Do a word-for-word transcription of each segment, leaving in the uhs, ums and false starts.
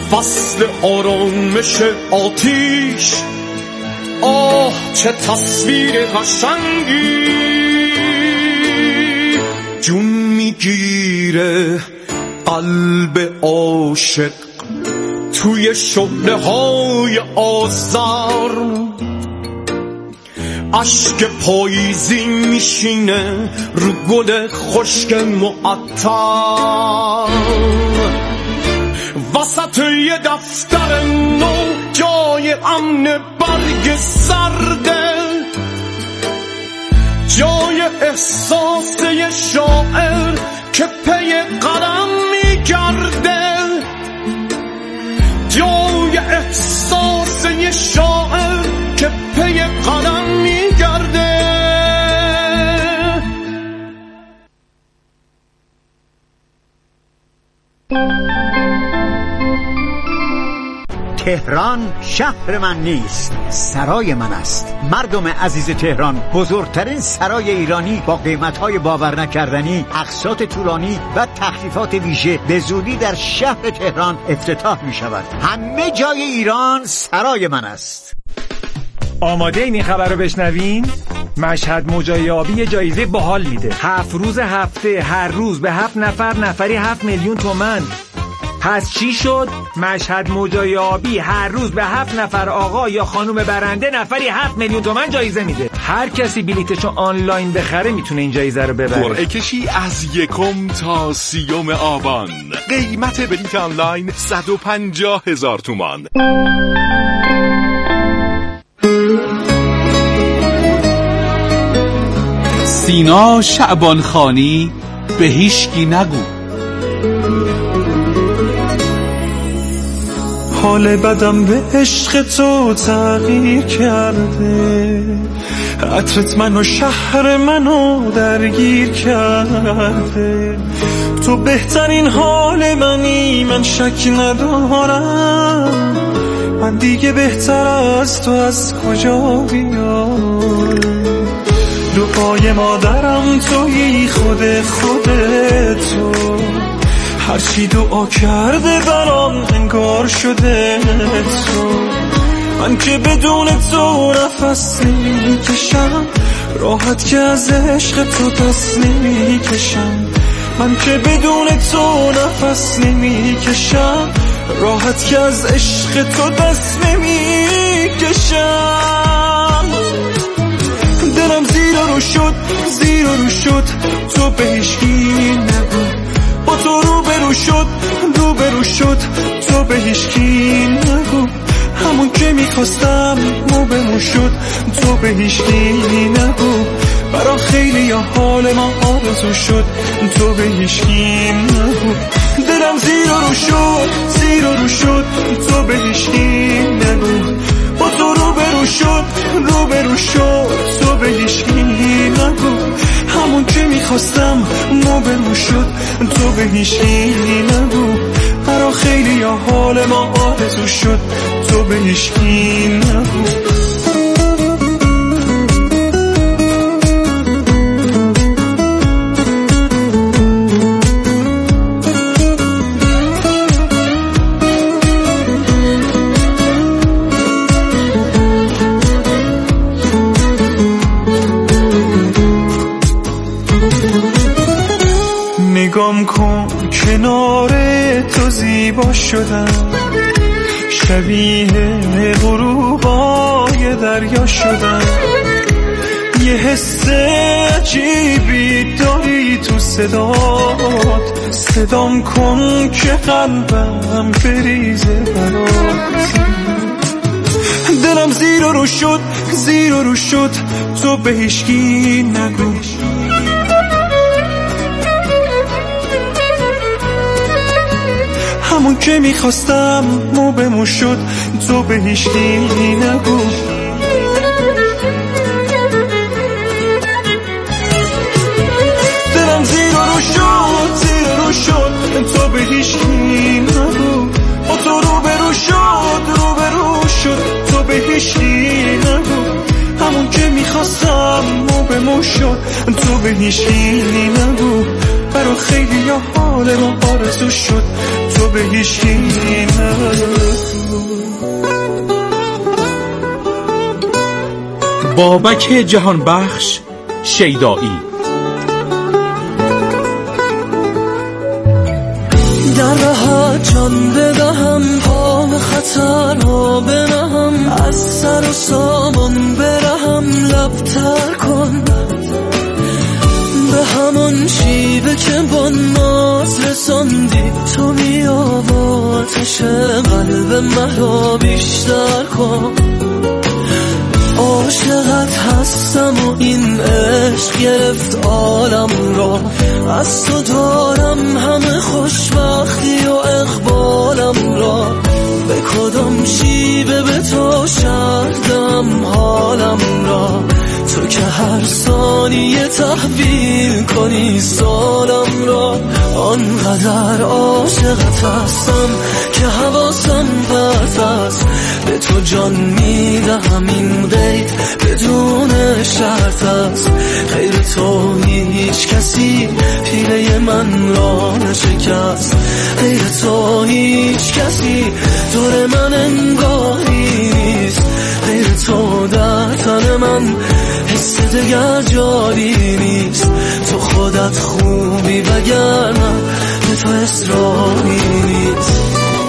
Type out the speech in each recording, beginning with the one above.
فصل آرامش آتیش، آه چه تصویر قشنگی، جون میگیره قلب عاشق توی شعله های آذر، اشک پاییزی میشینه رو گل خشک معطر، وسط یه دفتر نو جای امن برگ سرده، جای احساس یه شاعر که پی قلم میگرده، جای احساس یه شاعر که پی قلم میگرده. تهران شهر من نیست، سرای من است. مردم عزیز تهران، بزرگترین سرای ایرانی با قیمت‌های باور نکردنی، اقساط طولانی و تخفیفات ویژه به زودی در شهر تهران افتتاح می‌شود. همه جای ایران سرای من است. آماده این خبر رو بشنوین؟ مشهد مجایابی یه جایزه باحال میده. هفت روز هفته، هر روز به هفت نفر، نفری هفت میلیون تومن. پس چی شد؟ مشهد مجایابی هر روز به هفت نفر آقا یا خانوم برنده نفری هفت میلیون تومن جایزه میده. هر کسی بلیتشو آنلاین بخره میتونه این جایزه رو ببره. قرعه کشی از یکم تا سیوم آبان. قیمت بلیت آنلاین صد و پنجاه هزار تومان. سینا شعبانخانی به هیچکی نگو. حال بدم به عشق تو تغییر کرده، عطرت منو شهر منو درگیر کرده، تو بهترین حال منی من شک ندارم، من دیگه بهتر از تو از کجا بیارم، دعای مادرم تویی خود خودتو، هرچی دعا کرده برام انگار شده تو، من که بدون تو نفس نمیکشم، راحت که از عشق تو دست نمیکشم، من که بدون تو نفس نمیکشم، راحت که از عشق تو دست نمیکشم. دلم زیر رو شد زیر رو شد تو به هیچکی نگو، با تو رو برو شد رو برو شد تو به هیچکی نگو، همون که میخواستم مو به مو شد تو به هیچکی نگو، برا خیلی یا حال ما آرزو شد تو به هیچکی نگو. دلم زیر رو شد زیر رو شد تو به هیچکی نگو، با تو رو برو شد رو برو شد تو به هیچکی نگو، همون که میخواستم مو به مو شد تو به هیچکی نگو، برا خیلی یا حال ما آرزو شد تو به هیچکی نگو. نگام کن کنار تو زیبا شدم، شبیه غروبای دریا شدم، یه حس عجیبی داری تو صدات، صدام کن که قلبم بریزه برات، دلم زیر رو شد زیر رو شد تو به هیچکی نگو، همون که میخواستم مو به مو شد تو به هیچکی نگو. دلم زیر رو شد زیر رو شد تو به هیچکی نگو، با تو رو برو شد رو برو شد تو به هیچکی نگو، همون که میخواستم مو به مو شد تو به هیچکی نگو، برا خیلی یا حال ما آرزو شد تو به هیچکی نگو. بابک جهان بخش شیدایی. در راحت جان بدهم، پا به خطر ها بنهم، از سر و سامان برهم، لب تر کن به همون شیوه که با ناز رساندی تو، بیا با آتش قلب مرا بیشتر کن. عاشقت هستم و این عشق گرفت عالم را، از تو دارم همه خوشبختی و اقبالم را، به کدام شیوه به تو شردم حالم را، تو که هر ثانیه تحویل کنی سالم را. آنقدر عاشقت هستم که حواسم پرت است، به تو جان میدهم این قید بدون شرط است، غیر تو هیچ کسی پیله من را نشکست، غیر تو هیچ کسی دور من انگاری نیست، غیر تو در تن من حس دگر جاری نیست، تو خودت خوبی وگرنه به تو اصراری نیست.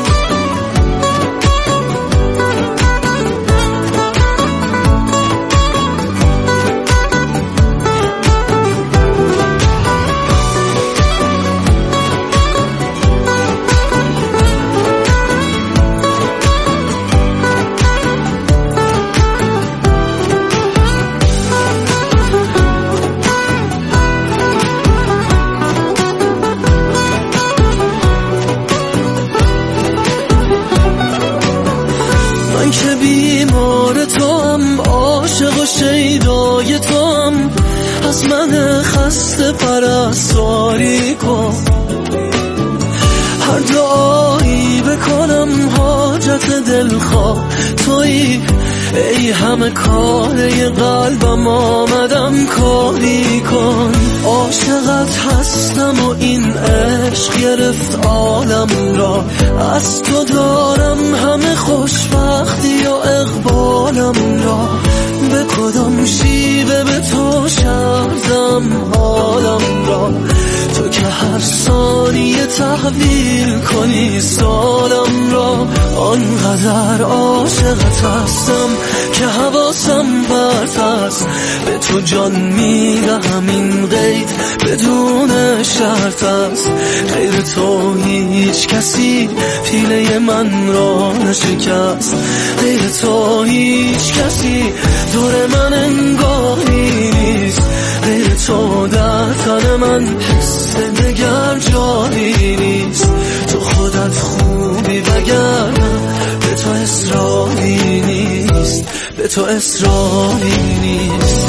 که بیمار تو هم، عاشق و شیدای تو هم، از من خسته پرستاری کن. هر دعایی بکنم حاجت دلخواه تویی، ای همه کاره قلبم آمدم کاری کن. عاشقت هستم و این عشق گرفت عالم را، از تو دارم همه خوشبختی و اقبالم را، به کدام شیوه به تو شردم حالم را، تو که هر ثانیه تحویل کنی سالم را. آنقدر عاشقت هستم که حواسم پرت است، به تو جان میدهم این قید بدون شرط است، غیر تو هیچ کسی پیله من را نشکست، غیر تو هیچ کسی دور من انگاری نیست، غیر تو در تن من حس دگر جایی نیست، تو خودت خوبی وگرنه به تو اصراری نیست، به تو اصراری نیست.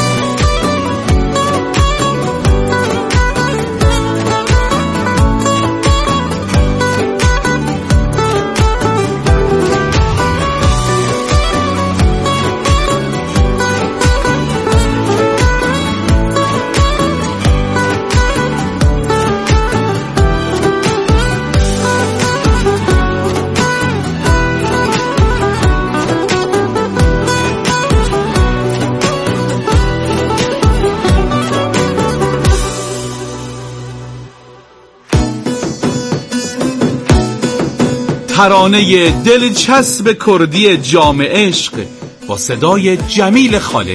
ترانه دلچسب کردی جام عشق با صدای جمیل خالدی.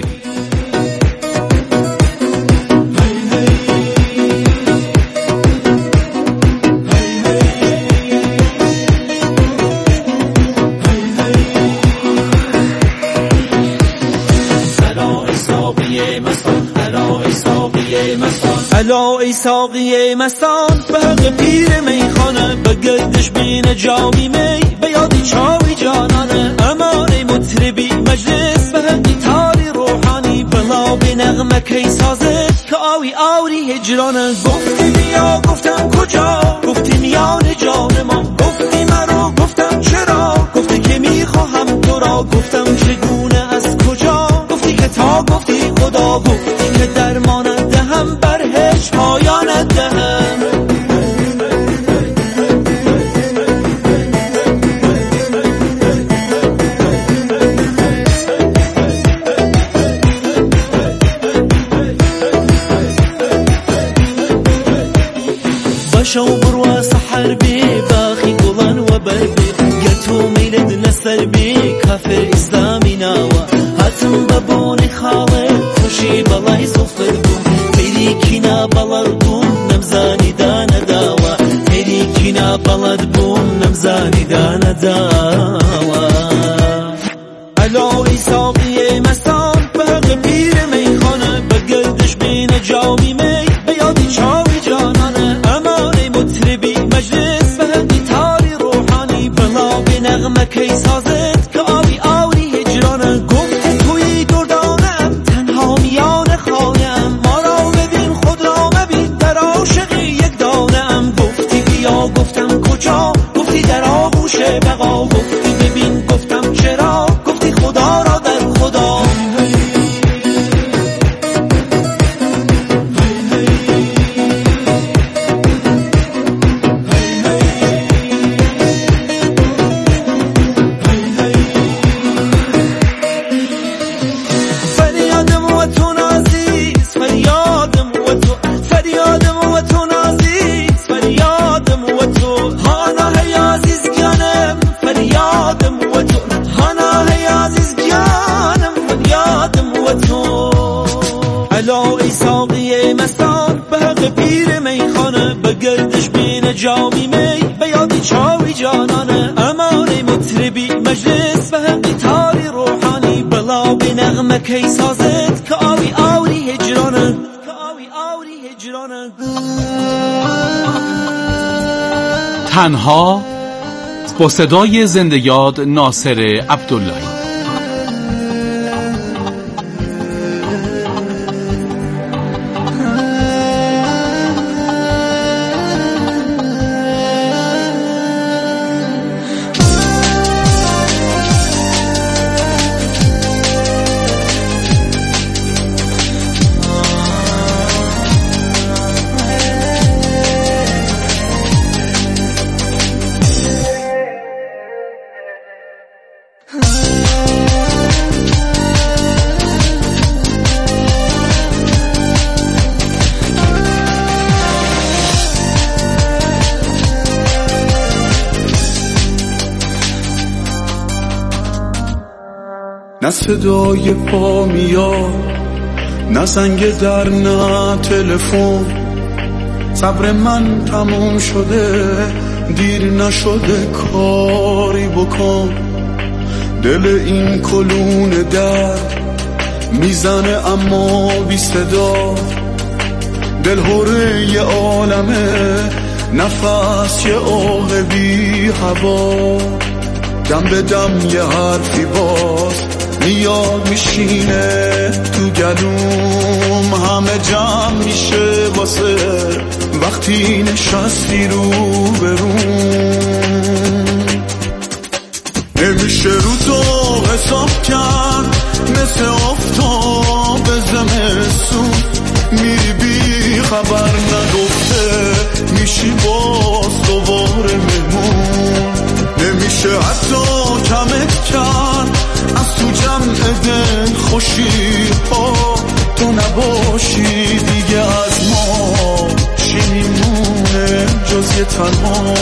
الا ای ساقی مستان، به حق پیر میخانه، به گردش بین جامی می، به یادی چاوی جانانه، امان ای مطربی مجلس، به حقی تاری روحانی، بلا به نغمه کی سازه که آوی آوری هجرانه. گفتی بیا گفتم کجا، گفتی میان جان ما، گفتی مرا گفتم چرا، گفتی که میخواهم تو را، گفتم چگونه از کجا، گفتی که تا گفتی خدا، گفتی که درمانت دهم بر هیچ پایانت دهم. سربی کافر اسلامی ناوا هاتم ببونی خاله خوشی بلای زفر بون بری کنا بلد بون نمزانی دان داوا بری کنا بلد بون نمزانی دان داوا علای ساقی مستان بغ پیر میخانه بگردش بین جامی می بیادی چاوی جانانه امانه مطربی مجلس به گیتاری روحانی بلا به نغمه کی سازد که آوی آوری هجرانه گفت توی دردانم تنها میان خانم ما را ببین خود را مبین در عاشقی یک دانم گفتی بیا گفتم کجا گفتی در آغوش بقا گفتی ببین گفتم چرا گفتی خدا را در خدا علای ساقی مستان به حق پیر میخانه بگردش بین جامی می بیادی چاوی جانانه امانه مطربی مجلس به حق گیتاری روحانی بلا به نغمه کی سازد که آوی آوری هجرانه که آوی آوری هجرانه تنها با صدای زنده یاد ناصر عبداللهی. نه صدای پا میاد نه زنگ در نه تلفن صبر من تموم شده دیر نشده کاری بکن دل این کلون درد میزنه اما بی صدا دل هره یه عالمه نفس یه آه بی هوا دم به دم یه حرفی باز میاد میشینه تو گلوم همه جمع میشه واسه وقتی نشستی رو بروم نمیشه رو تو حساب کرد مثل آفتاب زمستون میری بی خبر نگفته میشی باز دوباره مهمون نمیشه حتی کمت کرد از تو جمع دل خوشی ها تو نباشی دیگه از ما چی میمونه جز یه تنها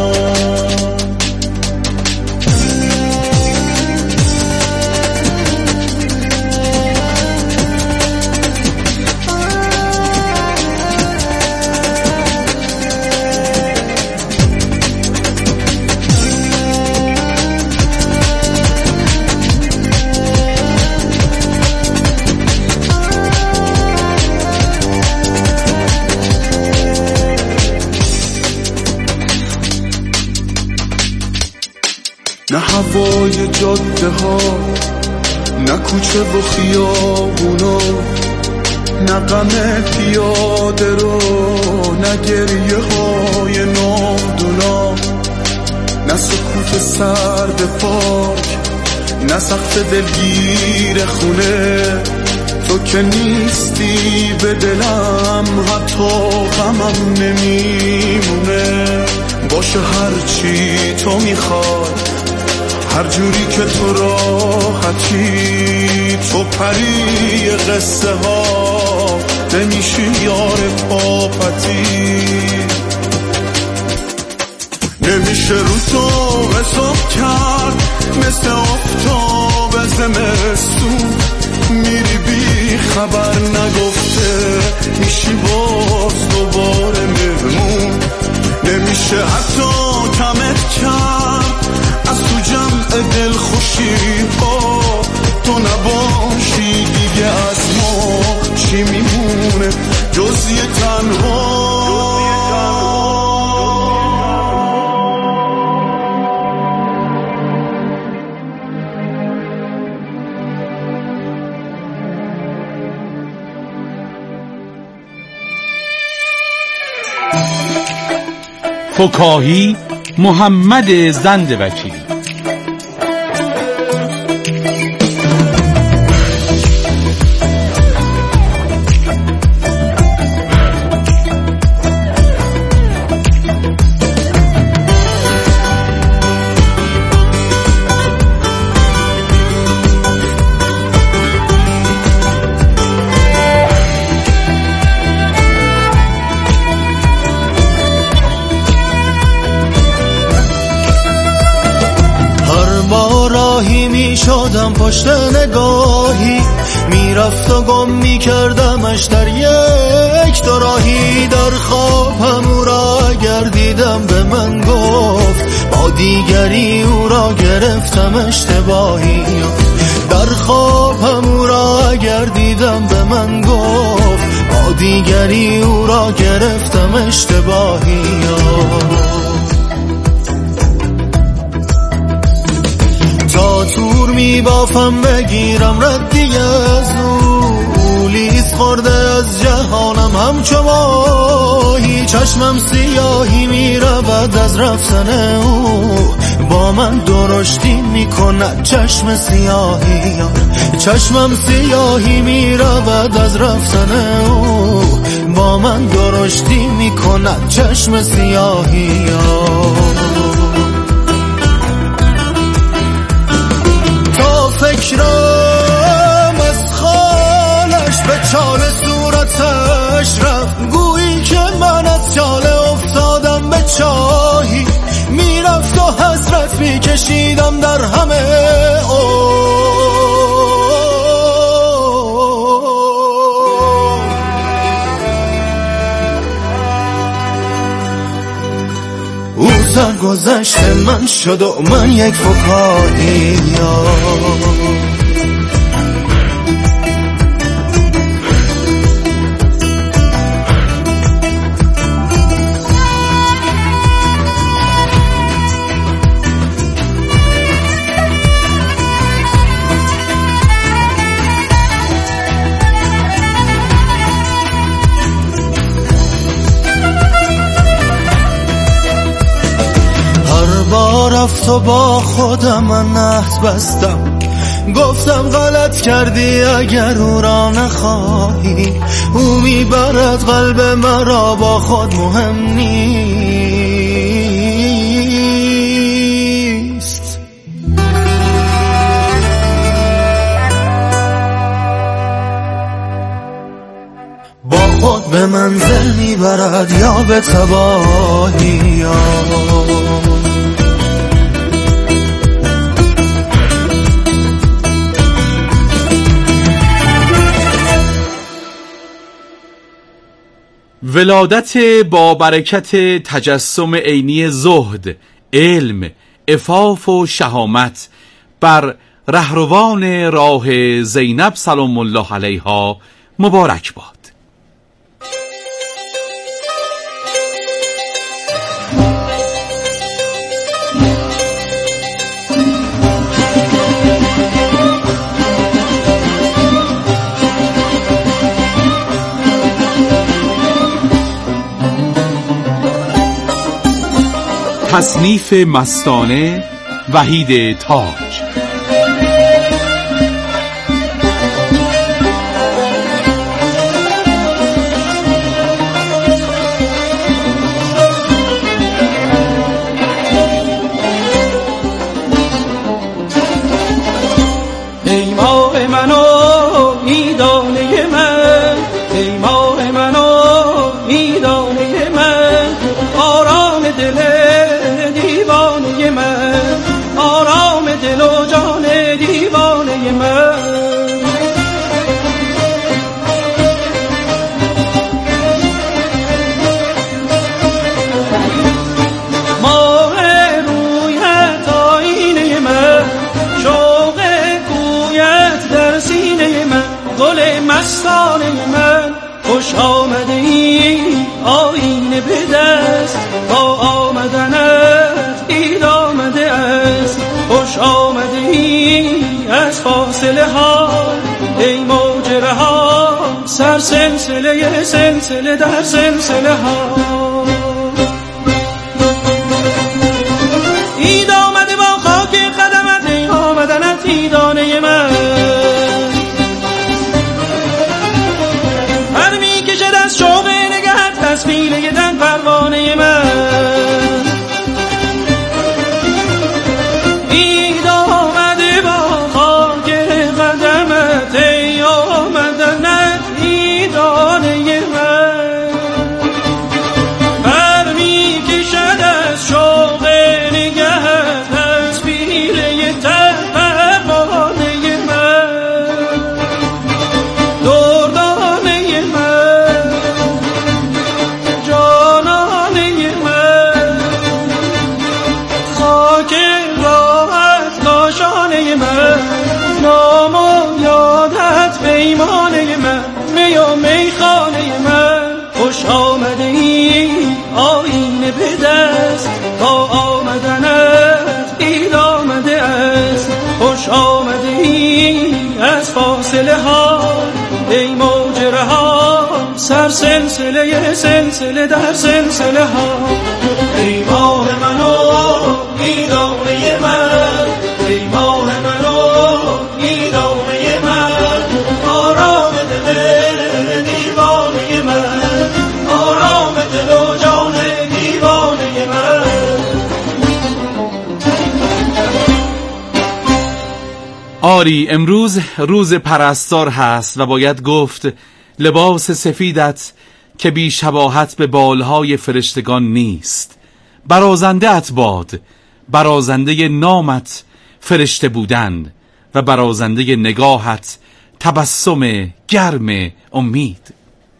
نه هوای جاده ها نه کوچه و خیابونا نه غم پیاده رو نه گریه های نادونا نه سکوت سرد پاک نه سقف دلگیر خونه تو که نیستی به دلم حتی غمم نمیمونه باشه هرچی تو میخوای هر جوری که تو راحتی تو پری قصه ها نمیشی یار پاپتی نمیشه رو تو حساب کرد مثل آفتاب زمستون میری بی خبر نگفته میشی باز دوباره مهمون نمیشه حتی کمت کرد از تو جمع دل خوشی ها تو نباشی دیگه از ما چی میمونه جز یه تنها فکاهی محمد زند وکیلی. شدم پشت نگاهی میرفت و گم میکردمش در یک دوراهی در خوابم او را گردیدم به من گفت با دیگری او را گرفتم اشتباهی در خوابم او را گردیدم به من گفت با دیگری او را گرفتم اشتباهی تا تور می بافم بگیرم ردی از او لیز خورده از جهانم همچو ماهی چشمم سیاهی می رود از رفتن او با من درشتی می کند چشم سیاهی چشمم سیاهی می رود از رفتن او با من درشتی می کند چشم سیاهی فکرم از خالش به چاله صورتش رفت گویی که من از چاله افتادم به چاهی میرفت و حسرت میکشیدم در همه او او سرگذشت من شد و من یک فکاهی رفت و با خودم من عهد بستم گفتم غلط کردی اگر او را نخواهی او میبرد قلب مرا با خود مهم نیست با خود به منزل میبرد یا به تباهی ولادت با برکت تجسم عینی زهد، علم، عفاف و شهامت بر رهروان راه زینب سلام الله علیها مبارک باد. تصنیف مستانه وحید تاج. ای ماه منو میدانه من ای ماه منو میدانه من آرام دل خوش آمدی از فاصله ها ای موج رها سر سلسله سلسله در سلسله ها اید آمده با خاک قدمت ای آمدنت ایدانه من هر می کشد از شوق نگهت از پیله دن پروانه من اید آمده با خاک قدمت ای آمدنت ایدانه من هر می کشد از شوق نگهت از پیله دن پروانه من دردانه من جانانه من خاک راحت کاشانه من نام و یادت پیمانه من می و میخانه من خوش آمده ای آینه به دست تا آمدنت اید آمده است خوش آمده ای از فاصله ها ای موج رها سر سلسله سلسله در سلسله ها ای ماه منو ایدانه من ای ماه منو ایدانه من آرام دل دیوانه من آرام دل و جان دیوانه من آری امروز روز پرستار هست و باید گفت لباس سفیدت که بی شباهت به بالهای فرشتگان نیست برازنده ات باد برازنده نامت فرشته بودن و برازنده نگاهت تبسم گرم امید.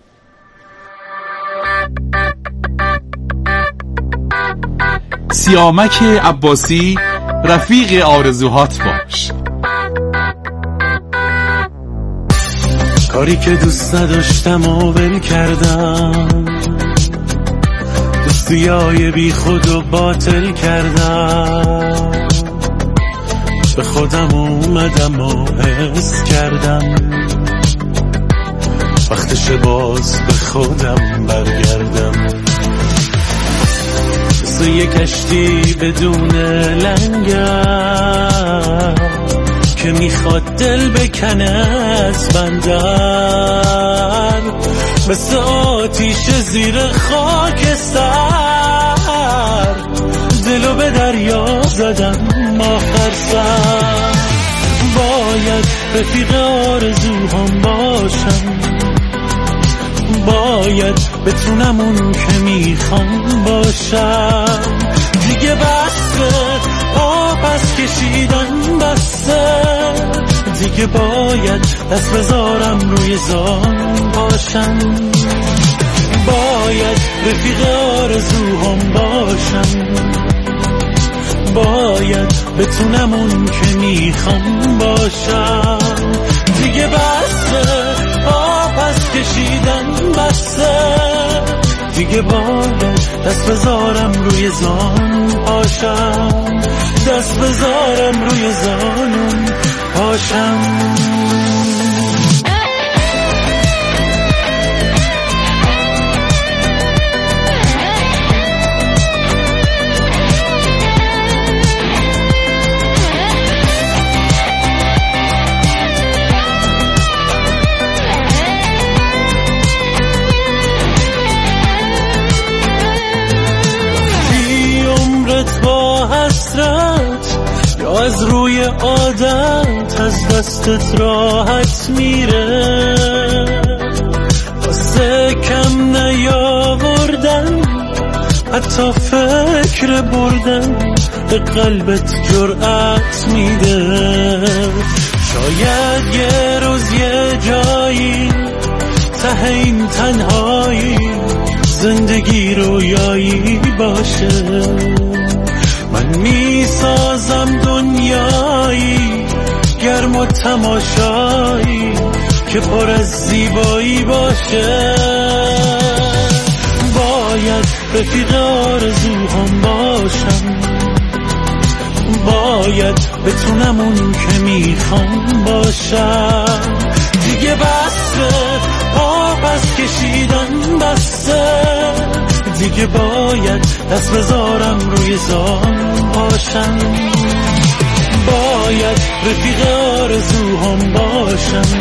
سیامک عباسی رفیق آرزوهات باش. کاری که دوست نداشتم و ول کردم دوستیای بی خود و باطل کردم به خودم اومدم و حس کردم وقتش باز به خودم برگردم مثل یک کشتی بدون لنگر که میخواد دل بکنه از بندر مثل آتیش زیر خاک سر دلو به دریا زدم آخر سر باید رفیق آرزوهام باشم باید بتونم اون که میخوام باشم دیگه بسته آپس کشیدن بسته دیگه باید دست بذارم روی زان باشم باید رفیق آرزوهام باشم باید بتونم اون که میخوام باشم دیگه بسته آپس کشیدن بسته دیگه باید دست بذارم روی زان پاشم دست بذارم روی زانم پاشم از روی عادت از دستت راحت میره واسه کم نیاوردن حتی فکر بردن به قلبت جرأت میده شاید یه روز یه جایی ته این تنهایی زندگی رویایی باشه من میسازم دنیایی گرم و تماشایی که پر از زیبایی باشه باید رفیق آرزوهام باشم باید باید بتونم اون که میخوام باشم. دیگه بسته آغاز کشیدن بسته، دیگه باید دست بذارم روی زان باشم. باید رفیق آرزوهام باشم،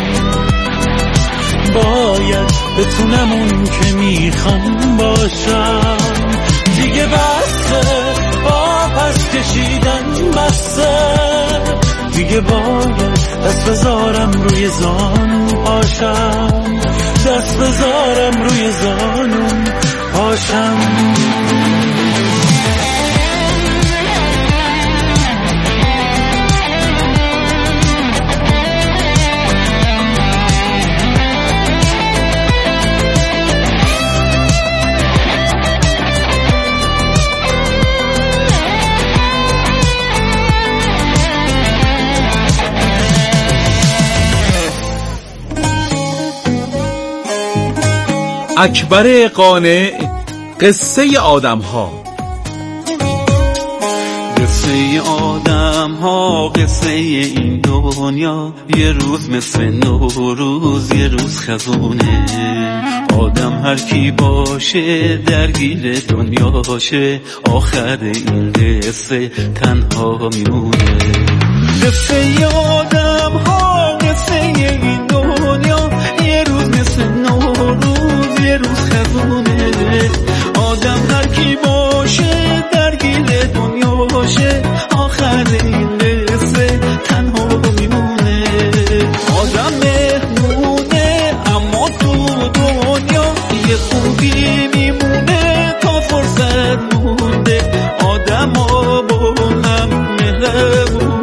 باید بتونم اون که میخوام باشم. دیگه بسته آغاز کشیدن بسته، دیگه باید دست بذارم روی زان باشم، دست بذارم روی زانم باشم. اکبر قانع، قصه آدم ها. قصه آدم ها، قصه این دنیا، یه روز مثل نوروز، یه روز خزونه. آدم هر کی باشه درگیر دنیاشه، آخر این قصه تنها میمونه. قصه آدم ها، قصه این دنیا، یه روز مثل نوروز، یه روز خزونه. آدم هر کی باشه درگیر دنیاشه، آخر این قصه تنها میمونه. آدم مهمونه اما تو دنیا یه خوبی میمونه تا فرصت مونده. آدم ها با هم مهربون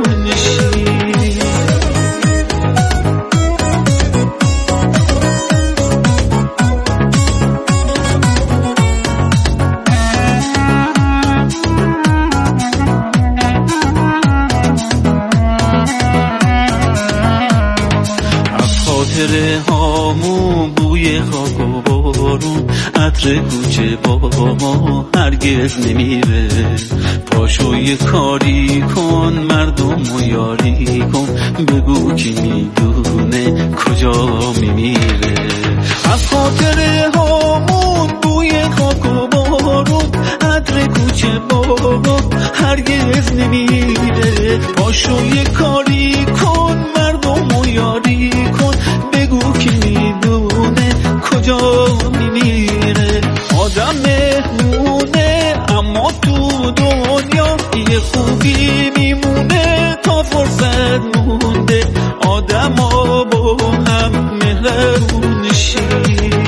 هامون، بوی خاک و بارون، عطر کوچه با ما هرگز نمیره. پاشو یه کاری کن، مردم و یاری کن، بگو کی میدونه کجا میمیره. از خاطر هامون، بوی خاک و بارون، عطر کوچه با ما هرگز نمیره. پاشو یه کاری کن، مردم و یاری کن، بگو کی میدونه کجا میمیره. آدم مهمونه اما تو دنیا یه خوبی میمونه تا فرصت مونده. آدم ها با هم مهربون شید.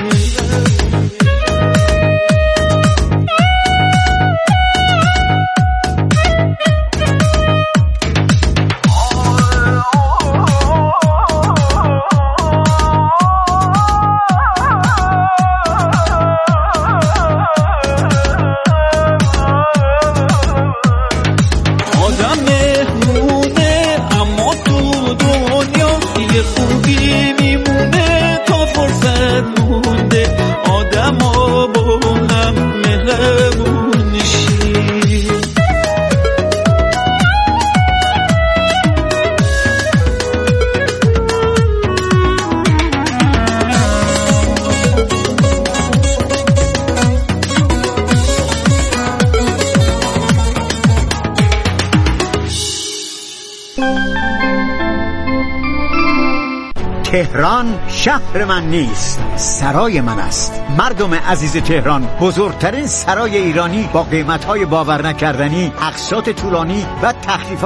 تهران شهر من نیست، سرای من است. مردم عزیز تهران، بزرگترین سرای ایرانی با قیمت‌های باور نکردنی، اقساط طولانی و تخفیفات